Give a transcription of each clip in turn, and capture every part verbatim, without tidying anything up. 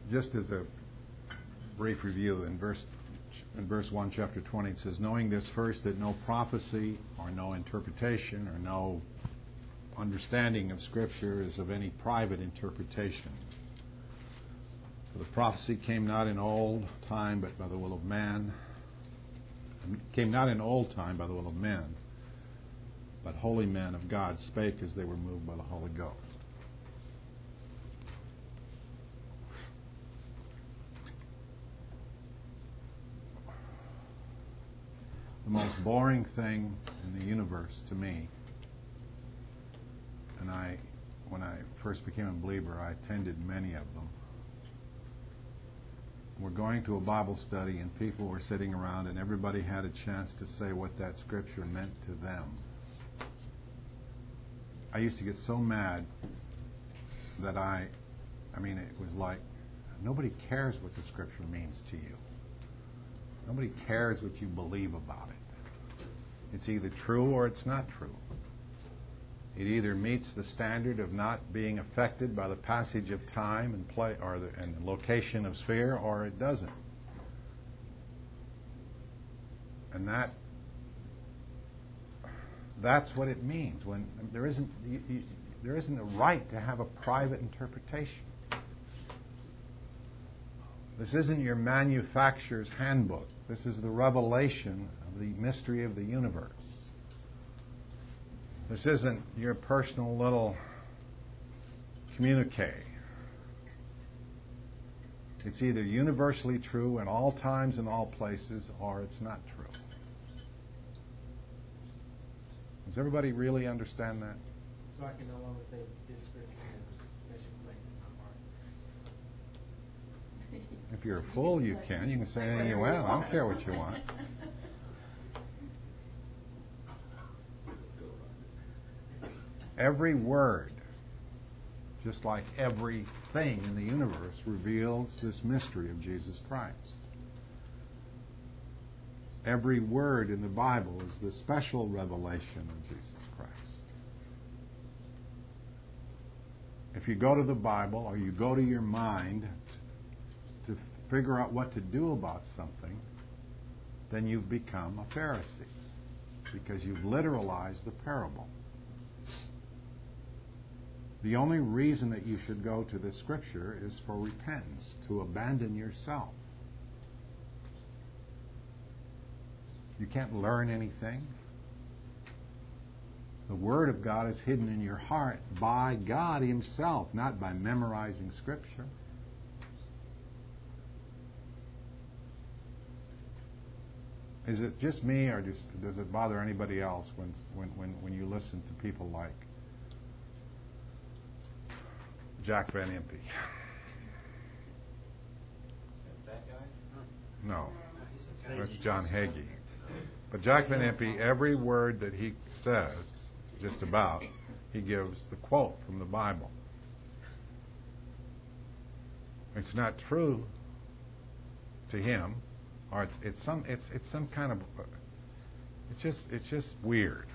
just as a brief review, in verse in verse one, chapter twenty, it says, knowing this first, that no prophecy or no interpretation or no understanding of Scripture is of any private interpretation. For the prophecy came not in old time, but by the will of man. Came not in old time by the will of men, but holy men of God spake as they were moved by the Holy Ghost. The most boring thing in the universe to me, and I, when I first became a believer, I attended many of them. We're going to a Bible study and people were sitting around and everybody had a chance to say what that Scripture meant to them. I used to get so mad that I, I mean, it was like, nobody cares what the Scripture means to you. Nobody cares what you believe about it. It's either true or it's not true. It either meets the standard of not being affected by the passage of time and play or the, and the location of sphere, or it doesn't. And that that's what it means. When there isn't you, you, there isn't a right to have a private interpretation. This isn't your manufacturer's handbook. This is the revelation of the mystery of the universe. This isn't your personal little communique. It's either universally true in all times and all places, or it's not true. Does everybody really understand that? So I can no longer say this Scripture has special place in my heart. If you're a fool, you can. You can say anything you want. I don't care what you want. Every word, just like everything in the universe, reveals this mystery of Jesus Christ. Every word in the Bible is the special revelation of Jesus Christ. If you go to the Bible or you go to your mind to figure out what to do about something, then you've become a Pharisee because you've literalized the parable. The only reason that you should go to this Scripture is for repentance, to abandon yourself. You can't learn anything. The Word of God is hidden in your heart by God Himself, not by memorizing Scripture. Is it just me, or does, does it bother anybody else when, when, when, when you listen to people like Jack Van Impe? That guy? No, that's John Hagee. But Jack Van Impe, every word that he says, just about, he gives the quote from the Bible. It's not true to him, or it's, it's some it's it's some kind of it's just it's just weird.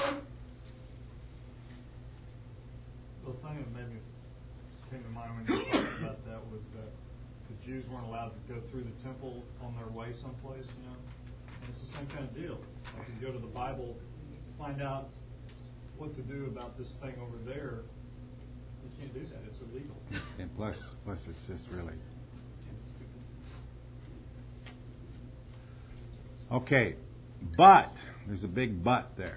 The thing that made me came to mind when you talked about that was that the Jews weren't allowed to go through the temple on their way someplace, you know. And it's the same kind of deal. Like you go to the Bible, find out what to do about this thing over there. You can't do that. It's illegal. And plus, plus, it's just really okay. But there's a big but there.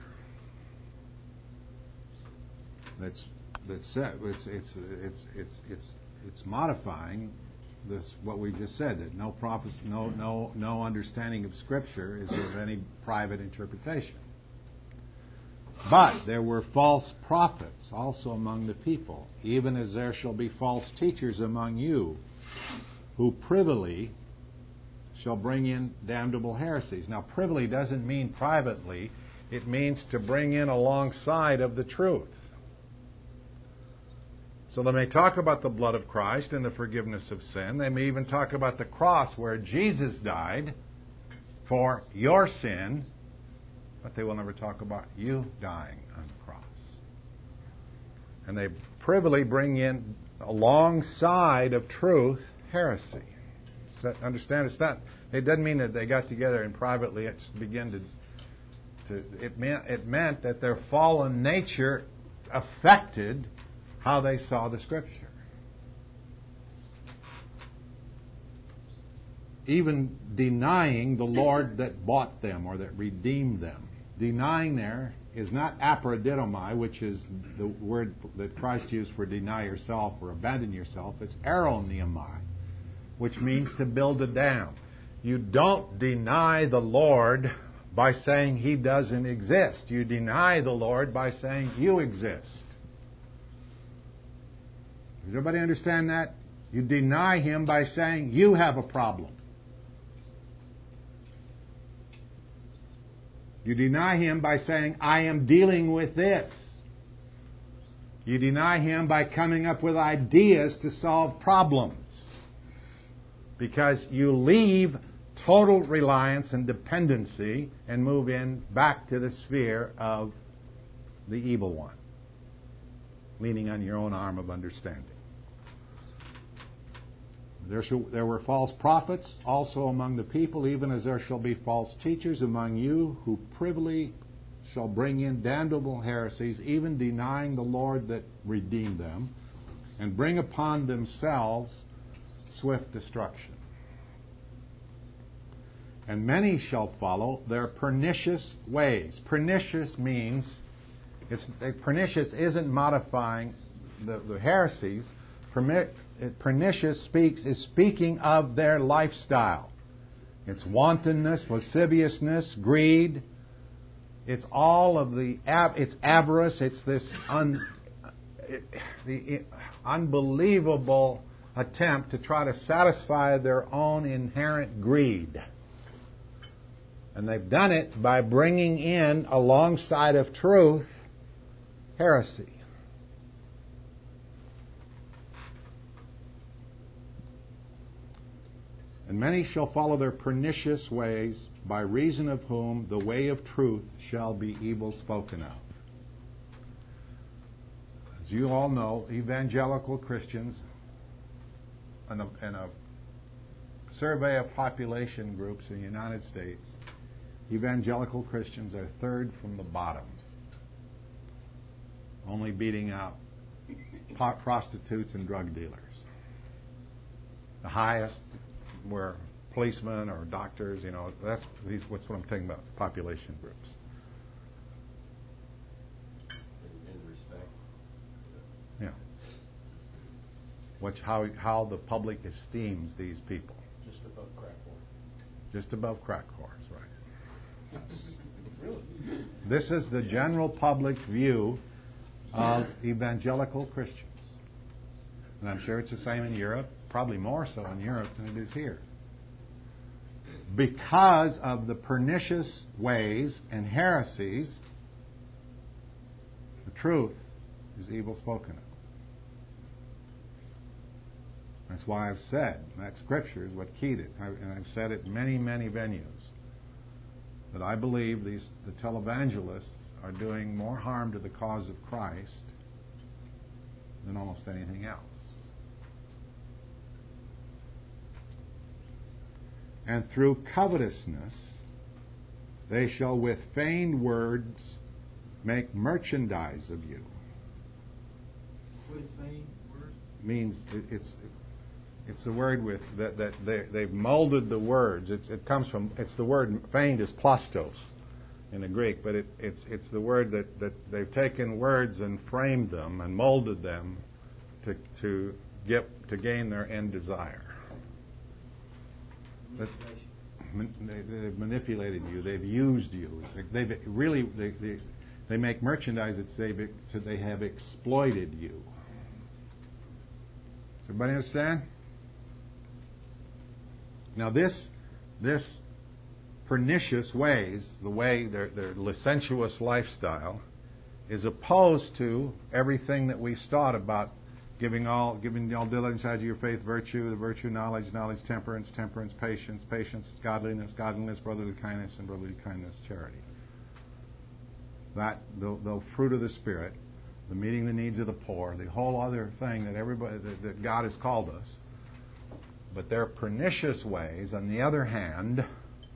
That's that's set. It's it's it's it's it's it's modifying this what we just said, that no prophecy, no no no understanding of Scripture is of any private interpretation. But there were false prophets also among the people, even as there shall be false teachers among you, who privily shall bring in damnable heresies. Now, privily doesn't mean privately. It means to bring in alongside of the truth. So they may talk about the blood of Christ and the forgiveness of sin. They may even talk about the cross where Jesus died for your sin, but they will never talk about you dying on the cross. And they privily bring in alongside of truth heresy. So understand, it's not. It doesn't mean that they got together and privately just began to. to it meant it meant that their fallen nature affected how they saw the Scripture. Even denying the Lord that bought them or that redeemed them. Denying there is not aparadidomai, which is the word that Christ used for deny yourself or abandon yourself. It's aroneomai, which means to build a dam. You don't deny the Lord by saying He doesn't exist. You deny the Lord by saying you exist. Does everybody understand that? You deny Him by saying you have a problem. You deny Him by saying, I am dealing with this. You deny Him by coming up with ideas to solve problems. Because you leave total reliance and dependency and move in back to the sphere of the evil one, leaning on your own arm of understanding. There, shall, there were false prophets also among the people, even as there shall be false teachers among you, who privily shall bring in damnable heresies, even denying the Lord that redeemed them, and bring upon themselves swift destruction. And many shall follow their pernicious ways. Pernicious means, it's pernicious isn't modifying the, the heresies. Permit, Pernicious speaks is speaking of their lifestyle. It's wantonness, lasciviousness, greed. It's all of the it's avarice. It's this un, it, the unbelievable attempt to try to satisfy their own inherent greed. And they've done it by bringing in, alongside of truth, heresy. And many shall follow their pernicious ways, by reason of whom the way of truth shall be evil spoken of. As you all know, evangelical Christians, in a, in a survey of population groups in the United States, evangelical Christians are third from the bottom, only beating out pot prostitutes and drug dealers. The highest were policemen or doctors, you know, that's these, what's what I'm talking about, population groups. In, in respect. Yeah. Which, how, how the public esteems these people. Just above crack whore. Just above crack whores, right. Really? This is the general public's view of evangelical Christians. And I'm sure it's the same in Europe, probably more so in Europe than it is here. Because of the pernicious ways and heresies, the truth is evil spoken of. That's why I've said, that Scripture is what keyed it. I, and I've said it in many, many venues, that I believe these the televangelists are doing more harm to the cause of Christ than almost anything else. And through covetousness they shall with feigned words make merchandise of you. What is feigned words? Means it, it's it's the word with that that they they've molded the words. It's, it comes from it's the word feigned is plastos in the Greek, but it, it's it's the word that, that they've taken words and framed them and molded them to to get to gain their end desire. That they, they've manipulated you. They've used you. They've really they they, they make merchandise that they so they have exploited you. Does everybody understand? Now this this pernicious ways, the way their their licentious lifestyle, is opposed to everything that we've taught about. Giving all, giving all diligence out of your faith, virtue, the virtue, knowledge, knowledge, temperance, temperance, patience, patience, godliness, godliness, brotherly kindness, and brotherly kindness, charity. That the, the fruit of the Spirit, the meeting the needs of the poor, the whole other thing that everybody that, that God has called us. But their pernicious ways, on the other hand,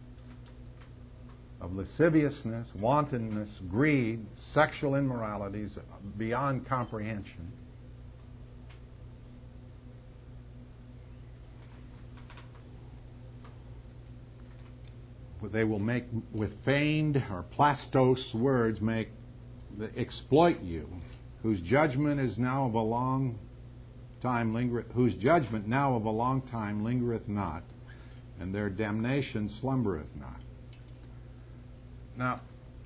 of lasciviousness, wantonness, greed, sexual immoralities beyond comprehension, they will make, with feigned or plastos words, make exploit you, whose judgment is now of a long time lingereth, whose judgment now of a long time lingereth not, and their damnation slumbereth not. Now,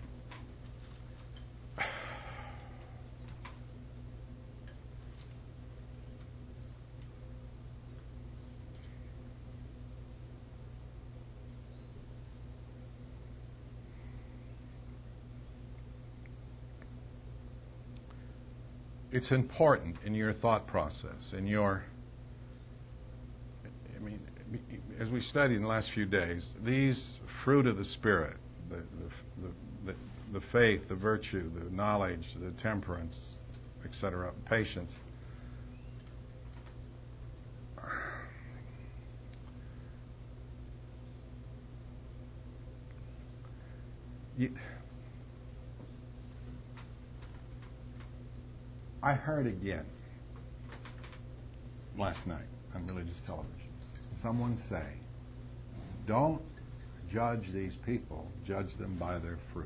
it's important in your thought process, in your, I mean, as we studied in the last few days, these fruit of the Spirit, the, the, the, the, the faith, the virtue, the knowledge, the temperance, et cetera, patience, you, I heard again last night on religious television someone say, don't judge these people, judge them by their fruit.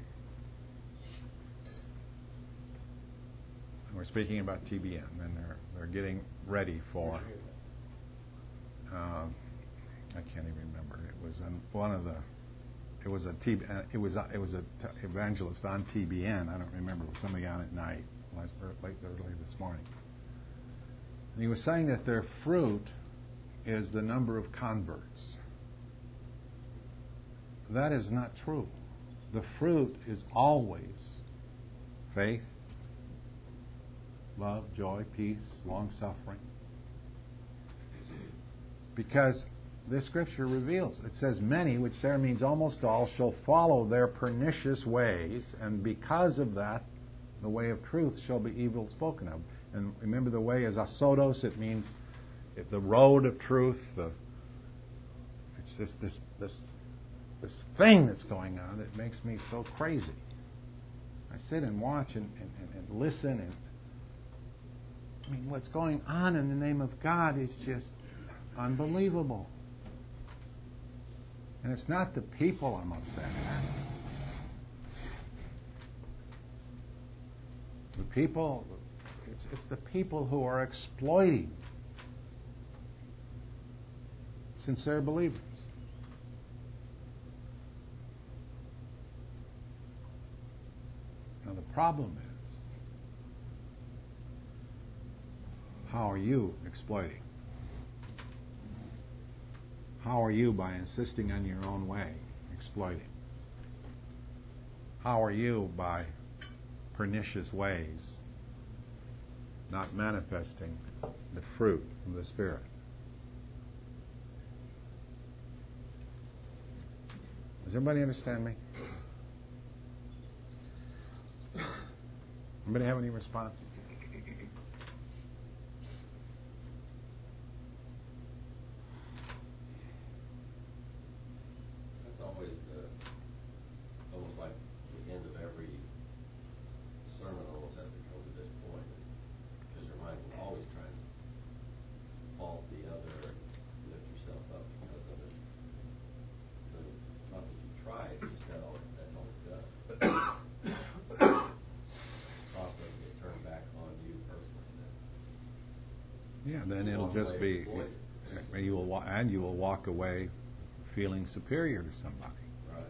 And we're speaking about T B N, and they're they're getting ready for. Uh, I can't even remember. It was on one of the. It was a T. Uh, it was a, it was a t- evangelist on T B N. I don't remember. It was somebody on at night, late, late early this morning. And he was saying that their fruit is the number of converts. That is not true. The fruit is always faith, love, joy, peace, long-suffering. Because this scripture reveals, it says many, which there means almost all, shall follow their pernicious ways, and because of that, the way of truth shall be evil spoken of. And remember, the way is asodos, it means the road of truth. The, it's just this this this thing that's going on that makes me so crazy. I sit and watch and, and, and, and listen, and I mean, what's going on in the name of God is just unbelievable. And it's not the people I'm upset at. The people, it's, it's the people who are exploiting sincere believers. Now the problem is, how are you exploiting? How are you, by insisting on your own way, exploiting? How are you, by pernicious ways, not manifesting the fruit of the Spirit? Does everybody understand me? Anybody have any response? That's always the, almost like the end of every sermon almost has to come to this point, is because your mind will always try and fault the other and lift yourself up because of it. So it's not that you try, it's just that all, that's all it does. Cross doesn't get turned back on you personally. Yeah, then it'll just be, you will, and you will walk away feeling superior to somebody. Right.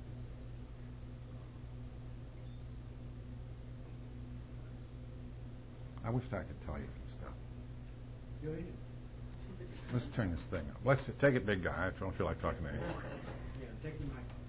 I wish I could tell you some stuff. Go ahead. Let's turn this thing up. Let's take it, big guy. I don't feel like talking to you anymore. Yeah, take the mic.